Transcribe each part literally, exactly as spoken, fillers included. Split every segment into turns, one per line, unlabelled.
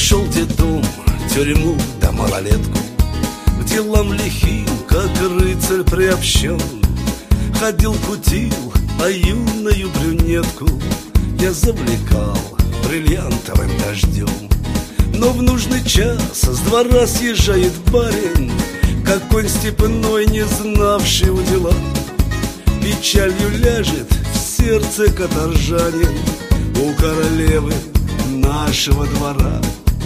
Прошел детдом, тюрьму да малолетку, к делам лихим, как рыцарь приобщен. Ходил, кутил, а юную брюнетку я завлекал бриллиантовым дождем. Но в нужный час с двора съезжает барин, какой степной, не знавший удела. Печалью ляжет в сердце каторжанин у королевы нашего двора.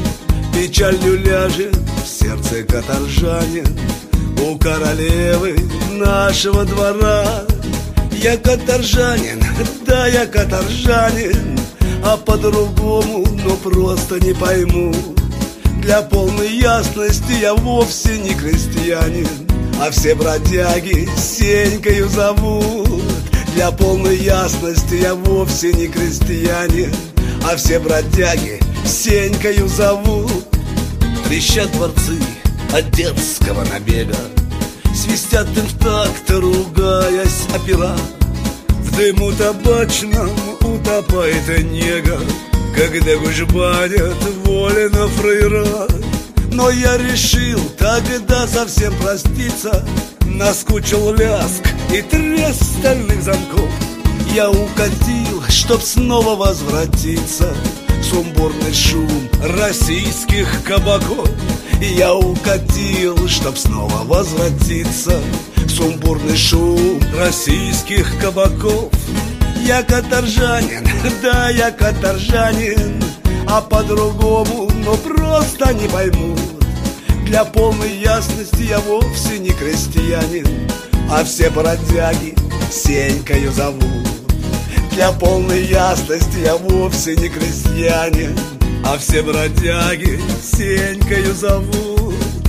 Печалью ляжет в сердце каторжанин у королевы нашего двора. Я каторжанин, да я каторжанин, а по-другому, но просто не пойму. Для полной ясности я вовсе не крестьянин, а все бродяги Сенькою зовут. Для полной ясности я вовсе не крестьянин, а все бродяги Сенькою зовут. Трещат дворцы от детского набега, свистят им в такт, ругаясь опера. В дыму табачном утопает нега, когда гужбанят волено фрейра. Но я решил тогда совсем проститься, наскучил лязг и треск стальных замков. Я укатил, чтоб снова возвратиться, сумбурный шум российских кабаков. Я укатил, чтоб снова возвратиться, сумбурный шум российских кабаков. Я каторжанин, да я каторжанин, а по-другому, но просто не поймут. Для полной ясности я вовсе не крестьянин, а все бродяги Сенькою зовут. Для полной ясности я вовсе не крестьянин, а все бродяги Сенькою зовут.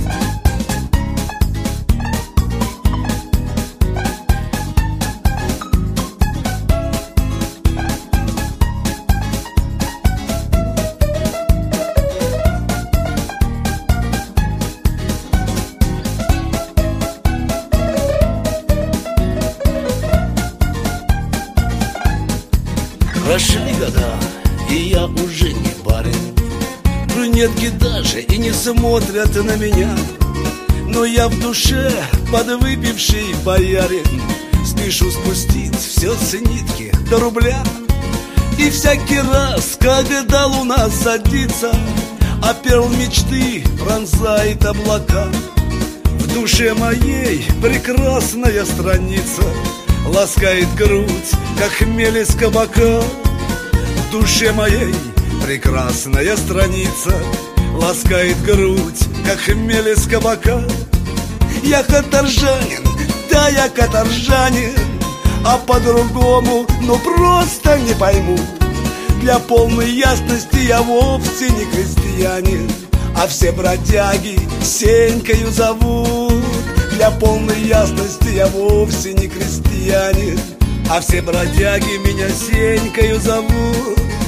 Прошли года, и я уже не барин, брюнетки даже и не смотрят на меня. Но я в душе подвыпивший боярин, спешу спустить все с нитки до рубля. И всякий раз, когда луна садится, а перл мечты пронзает облака, в душе моей прекрасная страница ласкает грудь, как хмель из кабака. В душе моей прекрасная страница ласкает грудь, как хмель из кабака. Я каторжанин, да я каторжанин, а по-другому, ну просто не пойму. Для полной ясности я вовсе не крестьянин, а все бродяги Сенькою зовут. Для полной ясности я вовсе не крестьянин, а все бродяги меня Сенькою зовут.